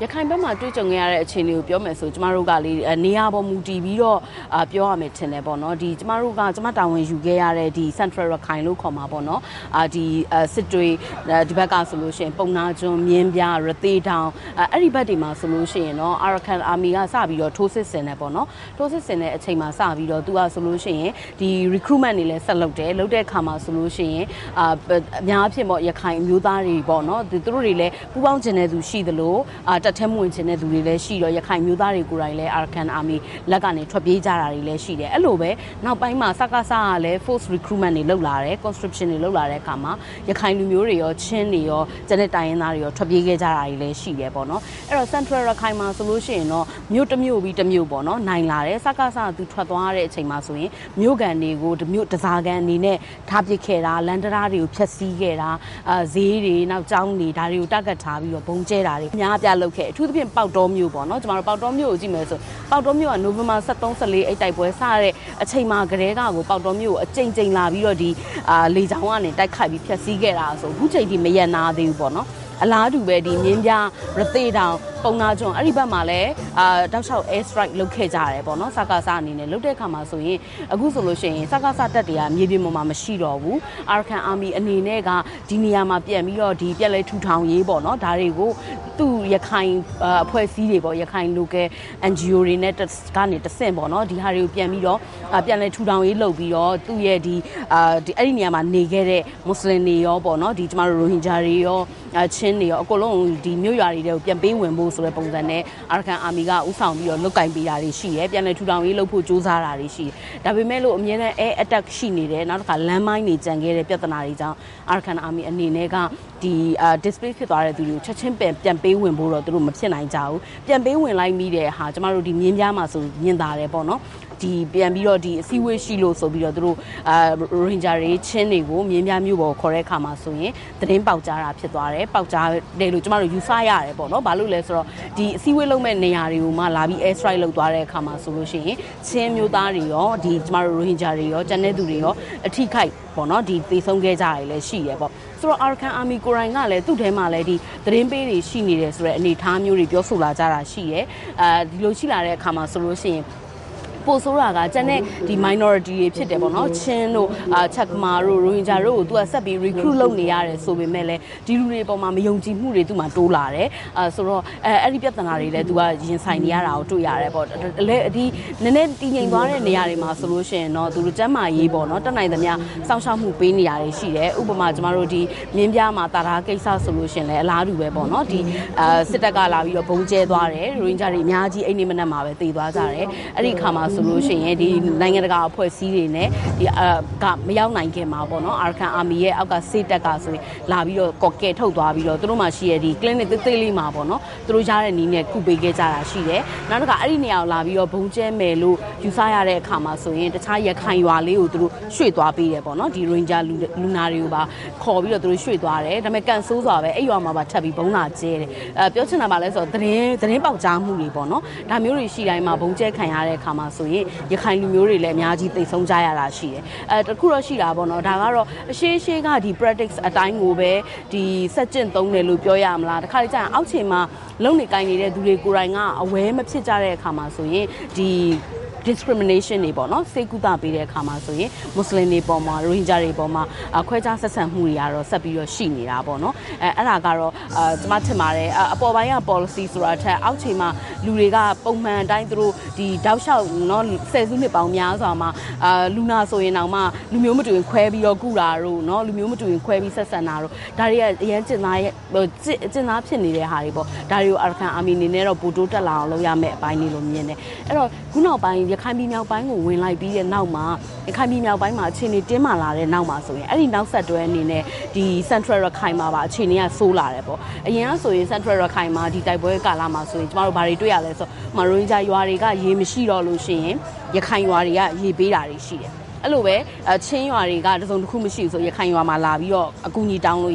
ရခိုင်ဘက်မှာတွေ့ကြုံခဲ့ရတဲ့အခြေအနေကိုပြောမယ်ဆိုကျမတို့ကလေနေရာပေါ်မူတည်ပြီးတော့ပြောရမယ်ထင်တယ်ပေါ့နော်ဒီကျမတို့ကကျမတာဝန်ယူခဲ့ရတဲ့ဒီ Central ရခိုင်လို့ခေါ်မှာပေါ့နော်ဒီစစ်တွေဒီဘက်ကဆိုလို့ရှိရင်ပုံနာကျွန်းမြင်းပြရသေးတောင်အဲ့ဒီဘက်တွေမှာဆိုလို့ရှိရင်တော့ Arakan Army ကစပြီးတော့ထိုးစစ်ဆင်တယ်ပေါ့နော်ထိုးစစ်ဆင်တဲ့အချိန်မှာစပြီးတော့သူကဆိုလို့ရှိရင်ဒီ recruitment တွေလည်းဆက်လုပ်တယ်လုပ်တဲ့အခါမှာဆိုလို့ရှိရင်အများအဖြစ်ပေါ့ရခိုင်မျိုးသားတွေပေါ့နော်သူတို့တွေလည်းပူပေါင်းကျင်တဲ့သူရှိသလိုတက်ထဲမဝင်ကျင်တဲ့သူတွေလည်းရှိတော့ရခိုင်မျိုးသားတွေကိုယ်တိုင်လည်း Arakan Army လက်ကနေထွက်ပြေးကြတာတွေလည်းရှိတယ်အဲ့လိုပဲနောက်ပိုင်းမှာစကားစားကလည်း force recruitment တွေလုပ်လာတယ် conscription တွေလုပ်လာတဲ့အခါမှာရခိုင်လူမျိုးတွေရောချင်းတွေရောကျန်တဲ့တိုင်းရင်းသားတွေရောထွက်ပြေးခဲ့ကြတာတွေလည်းရှိတယ်ပေါ့နော်အဲ့တော့ Central ရခိုင်မှာဆိုလို့ရှိရင်တော့မြို့တစ်မြို့ပြီးတစ်မြို့ပေါ့နော်နိုင်လာတယ်စကားစားသူထွက်သွားတဲ့အချိန်မှာဆိုရင်မြို့ကန်တွေကိုမြို့တစားကန်အနေနဲ့ထားပစ်ခဲ့တာလန်တရာတွေကိုဖျက်ဆီးခဲ့တာဈေးတွေနောက်ကျောင်းတွေဒါတွေကိုတက်ကတ်ထားပြီးတော့ဘုံကျဲတာတွေအများအပြားလုပ်ခဲ့အထူးသဖြင့်ပေါက်တော်မြို့ပေါ့နော်ကျွန်တော်တို့ပေါက်တော်မြို့ကိုကြည့်မယ်ဆိုပေါက်တော်မြို့ကနိုဝင်ဘာ23 14အဲ့တိုက်ပွဲစတဲ့အချိန်မှာကလေးကကိုပေါက်တော်မြို့ကိုအကြိမ်ကြိမ်လာပြီးတော့ဒီလေကြောင်းကနေတိုက်ခိုက်ပြီးဖျက်ဆီးခဲ့တာဆိုအခုချိန်ထိမရနာသေးဘူးပေါ့နော်အလားတူပဲဒီမြင်းပြရသေးတောင်ပုံနာကျွန်းအဲ့ဒီဘက်မှာလည်းတောက်လျှောက် air strike လုပ်ခဲ့ကြတယ်ပေါ့နော်စကားစားအနေနဲ့လုပ်တဲ့အခါမှာဆိုရင်အခုဆိုလို့ရှိရင်စကားစားတပ်တွေကမြေပြင်ပေါ်မှာမရှိတော့ဘူး Arakan Army အနေနဲ့ကဒီနေရာမှာပြန်ပြီးတော့ဒီပြက်လဲထူထောင်ရေးပေါ့နော်ဒါတွေကိုသူ့ရခိုင်အဖွဲ့အစည်းတွေပေါ့ရခိုင် local NGO တွေနဲ့ကနေတဆင့်ပေါ့နော်ဒီဟာတွေကိုပြန်ပြီးတော့ပြန်လဲထူထောင်ရေးလုပ်ပြီးတော့သူ့ရဲ့ဒီအဲ့ဒီနေရာမှာနေခဲ့တဲ့မွတ်စလင်တွေရောပေါ့နော်ဒီကျမတို့ရိုဟင်ဂျာတွေရောချင်းတွေရောအကုန်လုံးဒီမြို့ရွာတွေကိုပြန်ပေးဝင်ဖို့ဆိုတဲ့ပုံစံနဲ့ Arakan Army ကဥဆောင်ပြီးတော့လုတ်ကင်ပေးတာတွေရှိတယ်ပြန်လည်ထူထောင်ရေးလုပ်ဖို့ကြိုးစားတာတွေရှိတယ်ဒါပေမဲ့လို့အမြဲတမ်း air attack ရှိနေတယ်နောက်တစ်ခါ land mine တွေကြံခဲ့တဲ့ပြဿနာတွေကြောင့် Arakan Army အနေနဲ့ကဒီ display ဖြစ်သွားတဲ့သူတွေကိုချက်ချင်းပြန်ပေးဝင်ဖို့တော့သူတို့မဖြစ်နိုင်ကြဘူးပြန်ပေးဝင်လိုက်မိတဲ့ဟာကျမတို့ဒီမြင်းပြားမှာဆိုညင်တာတယ်ပေါ့နော်ဒီပြန်ပြီးတော့ဒီအစည်းအဝေးရှိလို့ဆိုပြီးတော့သူတို့ရိုဟင်ဂျာတွေချင်းတွေကိုမြင်းပြမျိုးပေါ်ခေါ်တဲ့အခါမှာဆိုရင်သတင်းပေါက်ကြားတာဖြစ်သွားတယ်ပေါက်ကြားတယ်လို့ကျမတို့ယူဆရတယ်ပေါ့နော်ဘာလို့လဲဆိုတော့ဒီအစည်းအဝေးလုပ်မဲ့နေရာတွေကိုမှလာပြီး air strike လုပ်သွားတဲ့အခါမှာဆိုလို့ရှိရင်ချင်းမျိုးသားတွေရောဒီကျမတို့ရိုဟင်ဂျာတွေရောကျန်တဲ့သူတွေရောအထိခိုက်ပေါ့နော်ဒီသေဆုံးခဲ့ကြတယ်လည်းရှိရပေါ့ဆိုတော့ Arakan Army ကိုရိုင်းကလည်းသူ့ထဲမှာလည်းဒီသတင်းပေးတွေရှိနေတယ်ဆိုတဲ့အနေအထားမျိုးတွေပြောဆိုလာကြတာရှိရဲဒီလိုရှိလာတဲ့အခါမှာဆိုလို့ရှိရင်ပိုဆိုးတာကကျန်တဲ့ဒီ minority တွေဖြစ်တယ်ပေါ့နော်ချင်းတို့ချက်မာတို့ရိုဟင်ဂျာတို့ကိုသူကဆက်ပြီး recruit လုပ်နေရတယ်ဆိုပေမဲ့လည်းဒီလူတွေပေါ်မှာမယုံကြည်မှုတွေသူ့မှာတိုးလာတယ်ဆိုတော့အဲ့ဒီပြဿနာတွေလည်းသူကရင်ဆိုင်နေရတာကိုတွေ့ရတယ်ပေါ့လည်းဒီနည်းနည်းတည်ငြိမ်သွားတဲ့နေရာတွေမှာဆိုလို့ရှိရင်တော့သူတို့ကျမ်းမာရေးပေါ့နော်တက်နိုင်သမျှစောင့်ရှောက်မှုပေးနေရတယ်ရှိတယ်ဥပမာကျမတို့ဒီမြင်းပြားမှာတာတာကိစ္စဆိုလို့ရှိရင်လည်းအလားတူပဲပေါ့နော်ဒီစစ်တပ်ကလာပြီးတော့ဘုံကျဲသွားတယ်ရိုဟင်ဂျာတွေအများကြီးအိမ်နေမနက်မှာပဲတည်သွားကြတယ်အဲ့ဒီခါမှာဆိုလို့ရှိရင်ဒီနိုင်ငံတကာအဖွဲ့အစည်းတွေနဲ့ဒီကမရောက်နိုင်ခင်မှာပေါ့နော် Arakan Army ရဲ့အောက်ကစေးတက်ကဆိုရင်လာပြီးတော့ကော့ကဲထုတ်သွားပြီးတော့သူတို့မှရှိရဒီ clinic သေးလေးမှာပေါ့နော်သူတို့ရတဲ့နီးနဲ့ကုပေးခဲ့ကြတာရှိတယ်နောက်တစ်ခါအဲ့ဒီနေရာကိုလာပြီးတော့ဘုံကျဲမယ်လို့ယူဆရတဲ့အခါမှာဆိုရင်တခြားရခိုင်ရွာလေးကိုသူတို့ရွှေ့သွားပေးတယ်ပေါ့နော်ဒီ Ranger လူနာတွေကိုပါခေါ်ပြီးတော့သူတို့ရွှေ့သွားတယ်ဒါပေမဲ့ကန်ဆိုးစွာပဲအဲ့ရွာမှာပါထပ်ပြီးဘုံလာကျဲတယ်ပြောချင်တာပါလဲဆိုတော့သတင်းပေါက်ကြားမှုတွေပေါ့နော်ဒါမျိုးတွေရှိတိုင်းမှာဘုံကျဲခံရတဲ့အခါမှာဆိုရင်ရခိုင်လူမျိုးတွေလည်းအများကြီးသိဆုံးကြရတာရှိတယ်တခုတော့ရှိတာပေါ့နော်ဒါကတော့အရှိကဒီ practice အတိုင်းကိုပဲဒီစက်ကျင့်သုံးတယ်လို့ပြောရမလားတခါလေကြာရင်အောက်ခြေမှာလုံနေကိုင်းနေတဲ့သူတွေကိုယ်တိုင်ကအဝဲမဖြစ်ကြတဲ့အခါမှာဆိုရင်ဒီ discrimination တွေပေါ့နော်စေကူတာပေးတဲ့အခါမှာဆိုရင်မွတ်စလင်တွေပေါ်မှာရိုဟင်ဂျာတွေပေါ်မှာခွဲခြားဆက်ဆံမှုတွေကတော့ဆက်ပြီးတော့ရှိနေတာပေါ့နော်အဲ့ဒါကတော့ကျမထင်ပါတယ်အပေါ်ပိုင်းက policy ဆိုတာထက်အောက်ခြေမှာလူတွေကပုံမှန်အတိုင်းသူတို့ဒီတောက်လျှောက်နော်ဆယ်စုနှစ်ပေါင်းများစွာမှာလူနာဆိုရင်တောင်မှလူမျိုးမတူရင်ခွဲပြီးတော့ကုတာတို့နော်လူမျိုးမတူရင်ခွဲပြီးဆက်ဆံတာတို့ဒါတွေကအရင်ကျင်သားဖြစ်နေတဲ့ဟာတွေပေါ့ဒါတွေကို Arakan Army အနေနဲ့တော့ပိုတိုးတက်လာအောင်လုပ်ရမယ့်အပိုင်းတွေလို့မြင်တယ်အဲ့တော့ခုနောက်ပိုင်းရခိုင်ပြည်မြောက်ပိုင်းကိုဝင်လိုက်ပြီးတဲ့နောက်မှာရခိုင်ပြည်မြောက်ပိုင်းမှာအခြေအနေတင်းမာလာတဲ့နောက်မှာဆိုရင်အဲ့ဒီနောက်ဆက်တွဲအနေနဲ့ဒီ Central ရခိုင်မှာပါအခြေအနေကဆိုးလာတယ်ပေါ့အရင်ကဆိုရင် Central ရခိုင်မှာဒီတိုက်ပွဲကာလမှာဆိုရင်ကျမတို့ဘာတွေတွေ့ရလဲဆိုမရိုးကြရွာတွေကရေမရှိတော့လို့ရှိရင်ရခိုင်ရွာတွေကရေပေးတာတွေရှိတယ်အဲ့လိုပဲချင်းရွာတွေကတစုံတစ်ခုမရှိဘူးဆိုရခိုင်ရွာမှာလာပြီးတော့အကူအညီတောင်းလို့ရ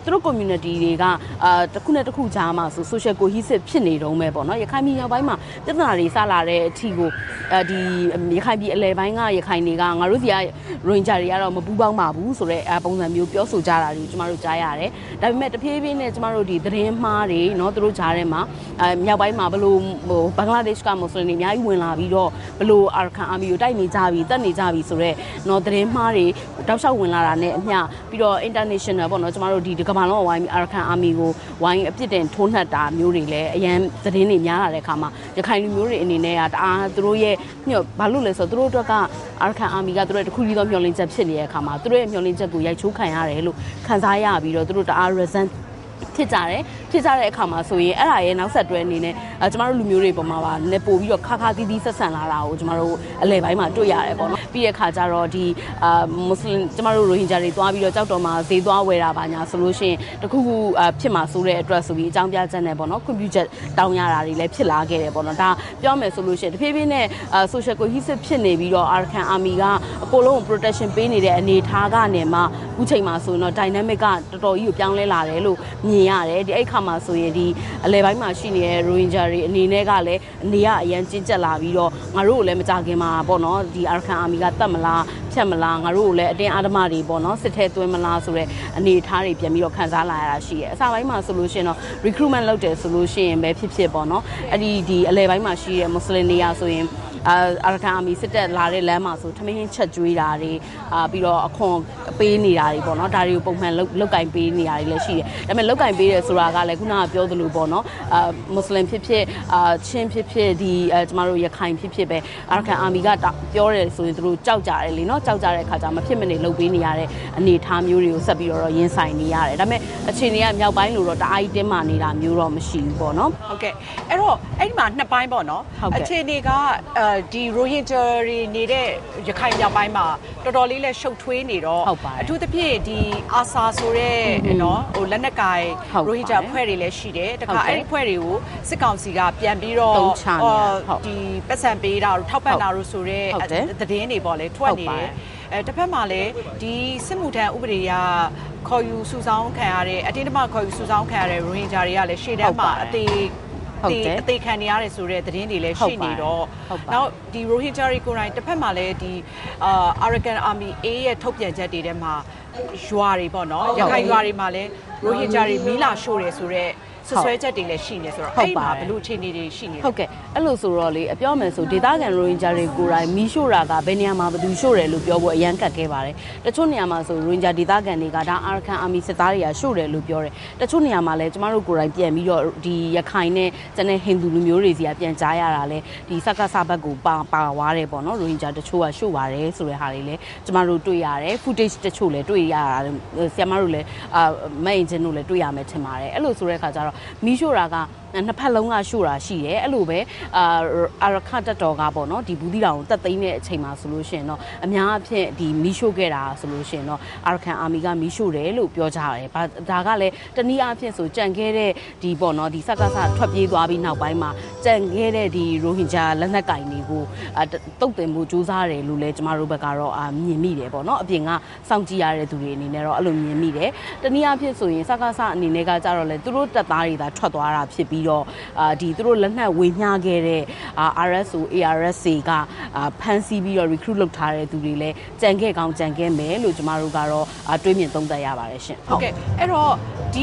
သူတို့ community တွေကတစ်ခုနဲ့တစ်ခုကြားမှာဆို social cohesive ဖြစ်နေတော့မယ်ပေါ့နော်ရခိုင်ပြည်မြောက်ပိုင်းမှာပြဿနာတွေစလာတဲ့အထိကိုဒီရခိုင်ပြည်အလဲပိုင်းကရခိုင်တွေကငါတို့စီကရိုဟင်ဂျာတွေကတော့မပူးပေါင်းပါဘူးဆိုတဲ့ပုံစံမျိုးပြောဆိုကြတာတွေကျမတို့ကြားရတယ်ဒါပေမဲ့တဖြည်းဖြည်းနဲ့ကျမတို့ဒီသတင်းမှားတွေเนาะသူတို့ကြားထဲမှာမြောက်ပိုင်းမှာဘလို့ဘင်္ဂလားဒေ့ရှ်ကမွတ်စလင်တွေအများကြီးဝင်လာပြီးတော့ဘလို့အာရကန်အာမီကိုတိုက်နေကြပြီတက်နေကြပြီဆိုတော့เนาะသတင်းမှားတွေတောက်လျှောက်ဝင်လာတာနဲ့အမျှပြီးတော့ international ပေါ့เนาะကျမတို့ဒီကမ္ဘာလုံးဝိုင်းအာရကန်အာမီကိုဝိုင်းအပြစ်တင်ထိုးနှက်တာမျိုးတွေလည်းအရန်သတင်းတွေများလာတဲ့အခါမှာရခိုင်လူမျိုးတွေအနေနဲ့ကတအားသူတို့ရဲ့ဘာလို့လဲဆိုတော့သူတို့အတွက်ကအာရကန်အာမီကသူတို့တခုကြီးသောမျှော်လင့်ချက်ဖြစ်နေတဲ့အခါမှာသူတို့ရဲ့မျှော်လင့်ချက်ကိုရိုက်ချိုးခံရတယ်လို့ခံစားရပြီးတော့သူတို့တအား resent ဖြစ်ကြတဲ့အခါမှာဆိုရင်အဲ့ဒါရဲ့နောက်ဆက်တွဲအနေနဲ့ကျမတို့လူမျိုးတွေပုံမှာပါနေပို့ပြီးတော့ခါခါသီးသီးဆက်ဆံလာတာကိုကျမတို့အလဲပိုင်းမှာတွေ့ရတယ်ပေါ့နော်ပြီးတဲ့အခါကျတော့ဒီမွတ်စလင်ကျမတို့ရိုဟင်ဂျာတွေသွားပြီးတော့ကြောက်တော်မှာဈေးသွားဝယ်တာပါညာဆိုလို့ရှိရင်တခုခုဖြစ်မှာဆိုတဲ့အတွက်ဆိုပြီးအကြောင်းပြချက်နဲ့ပေါ့နော်ခွင့်ပြုချက်တောင်းရတာတွေလည်းဖြစ်လာခဲ့တယ်ပေါ့နော်ဒါပြောမယ်ဆိုလို့ရှိရင်တဖြည်းဖြည်းနဲ့ social cohesive ဖြစ်နေပြီးတော့ Arakan Army ကအကုန်လုံး protection ပေးနေတဲ့အနေအထားကနေမှအခုချိန်မှာဆိုရင်တော့ dynamic ကတော်တော်ကြီးကိုပြောင်းလဲလာတယ်လို့မြင်ရတယ်ဒီအဲ့ခါမှာဆိုရင်ဒီအလဲပိုင်းမှာရှိနေတဲ့ Rohingya တွေအနေနဲ့ကလည်းအနေကအရန်ကျဉ်ကျက်လာပြီးတော့ငါတို့ကိုလည်းမကြခင်မှာပေါ့နော်ဒီ Arakan Army ကတတ်မလားဖြတ်မလားငါတို့ကိုလည်းအတင်းအဓမ္မတွေပေါ့နော်စစ်ထဲသွင်းမလားဆိုတဲ့အနေအထားတွေပြန်ပြီးတော့ခံစားလာရတာရှိတယ်အစပိုင်းမှာဆိုလို့ရှိရင်တော့ recruitment လုပ်တယ်ဆိုလို့ရှိရင်ပဲဖြစ်ပေါ့နော်အဲ့ဒီအလဲပိုင်းမှာရှိတဲ့ Muslim တွေဆိုရင်အာရကန်အာမီစစ်တက်လာတဲ့လမ်းမှာဆိုထမင်းချက်ကျွေးတာတွေပြီးတော့အခွန်ပေးနေတာတွေပေါ့နော်ဒါတွေကိုပုံမှန်လောက်ကင်ပေးနေတာတွေလည်းရှိတယ်ဒါပေမဲ့လောက်ကင်ပေးတယ်ဆိုတာကလည်းခုနကပြောသလိုပေါ့နော်မွတ်စလင်ဖြစ်ချင်းဖြစ်ဒီကျမတို့ရခိုင်ဖြစ်ပဲအာရကန်အာမီကပြောတယ်ဆိုရင်သူတို့ကြောက်ကြတယ်လေနော်ကြောက်ကြတဲ့အခါကျမဖြစ်မနေလုပ်ပေးနေရတဲ့အနေအထားမျိုးတွေကိုဆက်ပြီးတော့ရင်ဆိုင်နေရတယ်ဒါပေမဲ့အခြေအနေကမြောက်ပိုင်းလို့တော့တအားကြီးတင်းမာနေတာမျိုးတော့မရှိဘူးပေါ့နော်ဟုတ်ကဲ့အဲ့တော့အဲ့ဒီမှာနှစ်ပိုင်းပေါ့နော်အခြေအနေကဒီရိုဟင်ဂျာတွေနေတဲ့ရခိုင်မြောက်ပိုင်းမှာတော်တော်လေးလဲရှုပ်ထွေးနေတော့အထူးသဖြင့်ဒီအာဆာဆိုတဲ့နော်ဟိုလက်နက်ကိုင်ရိုဟင်ဂျာအဖွဲ့တွေလည်းရှိတယ်တခါအဲ့ဒီအဖွဲ့တွေကိုစစ်ကောင်စီကပြန်ပြီးတော့ဒီပတ်စံပေးတာတို့ထောက်ပံ့တာတို့ဆိုတဲ့သတင်းတွေပေါ့လေထွက်နေတယ်တစ်ဖက်မှာလည်းဒီစစ်မှုထမ်းဥပဒေအရခေါ်ယူစုဆောင်းခံရတဲ့အတင်းအဓမ္မခေါ်ယူစုဆောင်းခံရတဲ့ရိုဟင်ဂျာတွေကလည်းရှေ့တန်းမှာအသေးခံနေရတယ်ဆိုတဲ့သတင်းတွေလည်းရှိနေတော့နောက်ဒီ Rohingya တွေကိုယ်တိုင်တစ်ဖက်မှာလည်းဒီArakan Army A ရဲ့ထုတ်ပြန်ချက်တွေထဲမှာရွာတွေပေါ့နော်ရခိုင်ရွာတွေမှာလည်း Rohingya တွေမီးလာရှို့တယ်ဆိုတော့ဆွဆွဲချက်တွေလည်းရှိနေဆိုတော့အဲ့မှာဘလို့အခြေအနေတွေရှိနေဟုတ်ကဲ့အဲ့လိုဆိုတော့လေအပြောမယ်ဆိုဒေသခံရိုဟင်ဂျာတွေကိုယ်တိုင်မီးရှို့တာကဘယ်နေရာမှာဘယ်သူရှို့တယ်လို့ပြောဖို့အရန်ကတ်ခဲ့ပါတယ်တချို့နေရာမှာဆိုရိုဟင်ဂျာဒေသခံတွေကဒါအာရကန်အာမီစစ်သားတွေကရှို့တယ်လို့ပြောတယ်တချို့နေရာမှာလည်းကျမတို့ကိုယ်တိုင်ပြန်ပြီးတော့ဒီရခိုင်နဲ့ကျန်တဲ့ဟိန္ဒူလူမျိုးတွေစီကပြန်ကြားရတာလေဒီစက္ကစဘက်ကိုပါသွားတယ်ပေါ့နော်ရိုဟင်ဂျာတချို့ကရှို့ပါတယ်ဆိုတဲ့ဟာတွေလည်းကျမတို့တွေ့ရတယ် footage တချို့လည်းတွေ့ရတာဆရာမတို့လည်းမဲ့အင်ဂျင်တို့လည်းတွေ့ရမယ်ထင်ပါတယ်အဲ့လိုဆိုတဲ့အခါကျတော့မီးရှို့တာကနှစ်ဖက်လုံးကရှို့တာရှိတယ်အဲ့လိုပဲအာရခတက်တော်ကပေါ့နော်ဒီဘူးသီးတောင်ကိုတက်သိမ်းတဲ့အချိန်မှာဆိုလို့ရှိရင်တော့အများအဖြစ်ဒီမီးရှို့ခဲ့တာဆိုလို့ရှိရင်တော့အာရကန်အာမီကမီးရှို့တယ်လို့ပြောကြတယ်ဒါကလည်းတနည်းအားဖြင့်ဆိုကြံခဲ့တဲ့ဒီပေါ့နော်ဒီစက္ကစထွက်ပြေးသွားပြီးနောက်ပိုင်းမှာကြံခဲ့တဲ့ဒီရိုဟင်ဂျာလက်နက်ကင်တွေကိုတုတ်တင်မှုစူးစမ်းတယ်လို့လည်းကျမတို့ဘက်ကတော့မြင်မိတယ်ပေါ့နော်အပြင်ကစောင့်ကြည့်ရတဲ့သူတွေအနေနဲ့တော့အဲ့လိုမြင်မိတယ်တနည်းအားဖြင့်ဆိုရင်စက္ကစအနေနဲ့ကကြတော့လေသူတို့တပ်သားတွေသာထွက်သွားတာဖြစ်ပြီးတော့ဒီသူတို့လက်နက်ဝေမျှခဲ့တဲ့ RSO ARSA ကဖမ်းဆီးပြီးတော့ recruit လုပ်ထားတဲ့သူတွေလည်းကြံခဲ့ကောင်းကြံခဲ့မယ်လို့ကျမတို့ကတော့တွေးမြင်သုံးသပ်ရပါတယ်ရှင်ဟုတ်ကဲ့အဲ့တော့ဒီ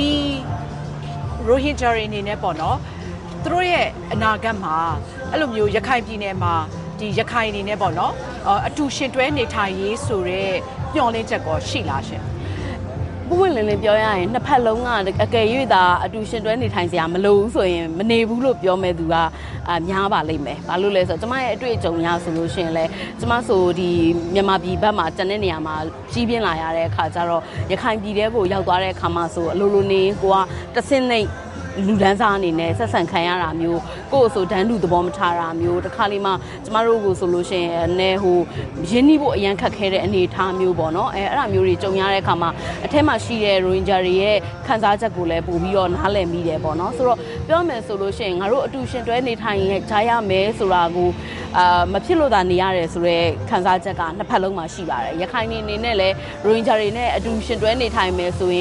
Rohingya တွေအနေနဲ့ပေါ့နော်သူတို့ရဲ့အနာဂတ်မှာအဲ့လိုမျိုးရခိုင်ပြည်နယ်မှာဒီရခိုင်အနေနဲ့ပေါ့နော်အတူရှင်တွဲနေထိုင်ရေးဆိုတဲ့မျှော်လင့်ချက်ကောရှိလားရှင်ပွင့်လင်းလင်းပြောရရင်နှစ်ဖက်လုံးကအကယ်၍သာအတူရှင်တွဲနေထိုင်စရာမလိုဘူးဆိုရင်မနေဘူးလို့ပြောမဲ့သူကများပါလိမ့်မယ်။ဘာလို့လဲဆိုတော့ကျမရဲ့အတွေ့အကြုံရဆိုလို့ရှိရင်လည်းကျမဆိုဒီမြန်မာပြည်ဘက်မှာတန်တဲ့နေရာမှာကြီးပြင်းလာရတဲ့အခါကျတော့ရခိုင်ပြည်တဲကိုရောက်သွားတဲ့အခါမှာဆိုအလိုလိုနေကိုကတဆင့်နေလူဒန်းစားအနေနဲ့ဆက်ဆံခံရတာမျိုးကိုယ့်ဆိုဒန်းလူသဘောမထားတာမျိုးတစ်ခါလေးမှကျမတို့ကိုဆိုလို့ရှိရင်အနေဟိုရင်းနှီးဖို့အရန်ခက်ခဲတဲ့အနေအထားမျိုးပေါ့နော်အဲ့ဒါမျိုးတွေကြုံရတဲ့အခါမှာအထက်မှာရှိတဲ့ Rohingya တွေရဲ့ခံစားချက်ကိုလည်းပို့ပြီးတော့နားလည်မိတယ်ပေါ့နော်ဆိုတော့ပြောမယ်ဆိုလို့ရှိရင်ငါတို့အတူရှင်တွဲနေထိုင်ရင်ကြားရမယ်ဆိုတာကိုမဖြစ်လို့သာနေရတယ်ဆိုတော့ခံစားချက်ကနှစ်ဖက်လုံးမှာရှိပါတယ်ရခိုင်နေနဲ့လည်း Rohingya တွေနဲ့အတူရှင်တွဲနေထိုင်မယ်ဆိုရင်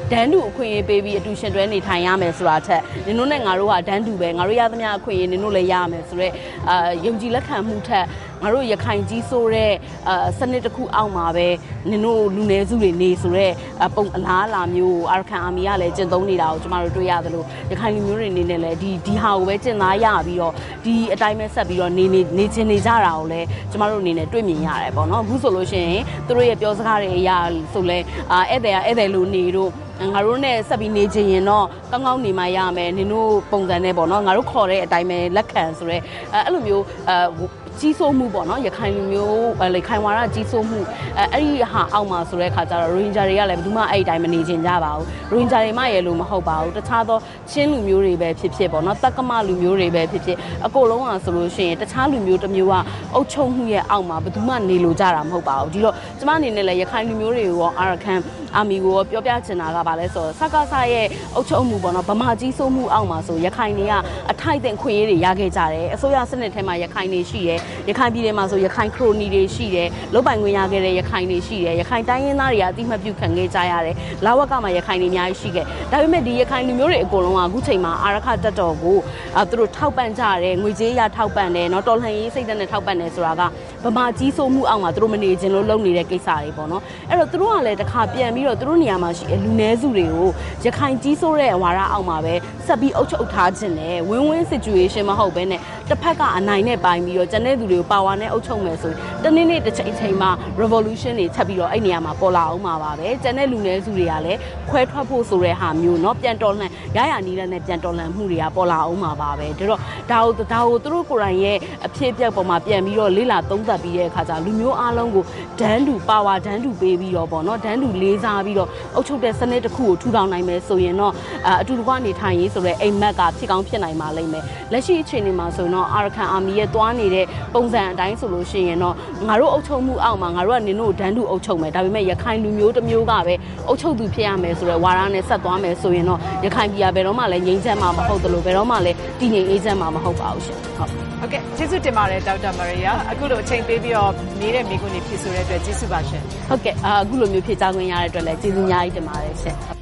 ဒန်းတူအခွင့်အရေးပေးပြီးအတူရှင်တွဲနေထိုင်ရမယ်ဆိုတာထက်နင်တို့နဲ့ငါတို့ကဒန်းတူပဲငါတို့ရသမျှအခွင့်အရေးနင်တို့လည်းရရမယ်ဆိုတော့ယုံကြည်လက်ခံမှုထက်ငါတို့ရခိုင်ကြီးဆိုတဲ့စနစ်တစ်ခုအောက်မှာပဲနင်တို့လူနည်းစုတွေနေဆိုတော့ပုံအလားအလာမျိုးအာရကန်အာမီကလည်းကျင့်သုံးနေတာကိုကျမတို့တွေ့ရသလိုရခိုင်လူမျိုးတွေနေနဲ့လည်းဒီဟာကိုပဲကျင့်သားရပြီးတော့ဒီအတိုင်းပဲဆက်ပြီးတော့နေချင်းနေကြတာကိုလည်းကျမတို့အနေနဲ့တွေ့မြင်ရတယ်ပေါ့နော်အခုဆိုလို့ရှိရင်သူတို့ရဲ့ပြောစကားတွေအရာဆိုလဲဧည့်သည်လိုနေတို့ငါတို့နဲ့ဆက်ပြီးနေချင်ရင်တော့ကောင်းကောင်းနေမှရမယ်နင်တို့ပုံစံနဲ့ပေါ့နော်ငါတို့ခေါ်တဲ့အတိုင်းပဲလက်ခံဆိုရဲအဲ့လိုမျိုးကြီးစိုးမှုပေါ့နော်ရခိုင်လူမျိုးလေခိုင်ဝါရကြီးစိုးမှုအဲ့ဒီဟာအောက်မှာဆိုတဲ့ခါကျတော့ Ranger တွေကလည်းဘယ်သူမှအဲ့ဒီတိုင်းမနေချင်ကြပါဘူး Ranger တွေမှရဲ့လို့မဟုတ်ပါဘူးတခြားသောချင်းလူမျိုးတွေပဲဖြစ်ဖြစ်ပေါ့နော်တက္ကမလူမျိုးတွေပဲဖြစ်ဖြစ်အကုန်လုံးอ่ะဆိုလို့ရှိရင်တခြားလူမျိုးတစ်မျိုးကအုပ်ချုပ်မှုရဲ့အောက်မှာဘယ်သူမှနေလို့ကြတာမဟုတ်ပါဘူးဒီတော့ကျမအနေနဲ့လည်းရခိုင်လူမျိုးတွေကိုရောအာရကန်အာမီကိုပြောပြချင်တာကဘာလဲဆိုတော့စကားစားရဲ့အုပ်ချုပ်မှုပေါ့နော်ဗမာကြီးစိုးမှုအောက်မှာဆိုရခိုင်တွေကအထိုက်တဲ့ခွင့်ရေးတွေရခဲ့ကြတယ်အစိုးရစနစ်ထဲမှာရခိုင်တွေရှိတယ်ရခိုင်ပြည်နယ်မှာဆိုရခိုင်ခရိုနီတွေရှိတယ်လုတ်ပိုင်ခွင့်ရခဲ့တဲ့ရခိုင်တွေရှိတယ်ရခိုင်တိုင်းရင်းသားတွေကအတိမပြုခံခဲ့ကြရတယ်လာဝက်ကမှာရခိုင်တွေအများကြီးရှိခဲ့ဒါပေမဲ့ဒီရခိုင်လူမျိုးတွေအကုန်လုံးကအခုချိန်မှာအာရခတက်တော်ကိုသူတို့ထောက်ပံ့ကြတယ်ငွေကြေးရထောက်ပံ့တယ်နော်တော်လှန်ရေးစိတ်ဓာတ်နဲ့ထောက်ပံ့တယ်ဆိုတာကဗမာကြီးစိုးမှုအောက်မှာသူတို့မနေခြင်းလို့လုပ်နေတဲ့ကိစ္စတွေပေါ့နော်အဲ့တော့သူတို့ကလည်းတစ်ခါပြန်ပြီးတော့သူတို့နေရာမှာရှိလူနည်းစုတွေကိုရခိုင်ကြီးစိုးတဲ့ဝါဒအောက်မှာပဲဆက်ပြီးအုပ်ချုပ်ထားခြင်းနဲ့win-win situation မဟုတ်ဘဲနဲ့တစ်ဖက်ကအနိုင်နဲ့ပိုင်းပြီးတော့ကျန်တဲ့သူတွေကိုပါဝါနဲ့အုပ်ချုပ်မယ်ဆိုတနေ့နေ့တစ်ချိန်မှာ revolution တွေချက်ပြီးတော့အဲ့နေရာမှာပေါ်လာအောင်မှာပါပဲကျန်တဲ့လူနည်းစုတွေကလည်းခွဲထွက်ဖို့ဆိုတဲ့ဟာမျိုးเนาะပြန်တော်လှန်ရရနီးတဲ့နဲ့ပြန်တော်လှန်မှုတွေကပေါ်လာအောင်မှာပါပဲဒါတော့ဒါကိုသူတို့ကိုယ်တိုင်ရဲ့အဖြစ်အပျက်ပေါ်မှာပြန်ပြီးတော့လေးလာသုံးသပ်ပြီးတဲ့အခါကျလူမျိုးအားလုံးကိုဒန်းတူပါဝါဒန်းတူပေးပြီးတော့ပေါ့เนาะဒန်းတူလေးစားပြီးတော့အုပ်ချုပ်တဲ့စနစ်တစ်ခုကိုထူထောင်နိုင်မယ်ဆိုရင်တော့အတူတကွနေထိုင်ရေးဆိုတဲ့အိမ်မက်ကဖြစ်ကောင်းဖြစ်နိုင်ပါလိမ့်မယ်လက်ရှိအခြေအနေမှာဆိုရင်တော့အာရကန်အာမီရဲ့တွားနေတဲ့ပုံစံအတိုင်းဆိုလို့ရှိရင်တော့ငါတို့အုပ်ချုပ်မှုအောက်မှာငါတို့ကနင်တို့ဒန်းတူအုပ်ချုပ်မယ်ဒါပေမဲ့ရခိုင်လူမျိုးတစ်မျိုးကပဲအုပ်ချုပ်သူဖြစ်ရမယ်ဆိုတဲ့ဝါဒနဲ့ဆက်သွားမယ်ဆိုရင်တော့ရခိုင်ပြည်ဘယ်တော့မှလည်းငြိမ်းချမ်းမှာမဟုတ်သလိုဘယ်တော့မှလည်းတည်ငြိမ်အေးချမ်းမှာမဟုတ်ပါဘူးရှင်ဟုတ်ကဲ့ကျေးဇူးတင်ပါတယ်ဒေါက်တာမာရီယာအခုလိုအချိန်ပေးပြီးတော့နေတဲ့မိကုန်းတွေဖြည့်ဆိုတဲ့အတွက်ကျေးဇူးပါရှင်ဟုတ်ကဲ့အခုလိုမျိုးဖြည့်ချခွင့်ရတဲ့အတွက်လည်းကျေးဇူးအများကြီးတင်ပါတယ်ရှင်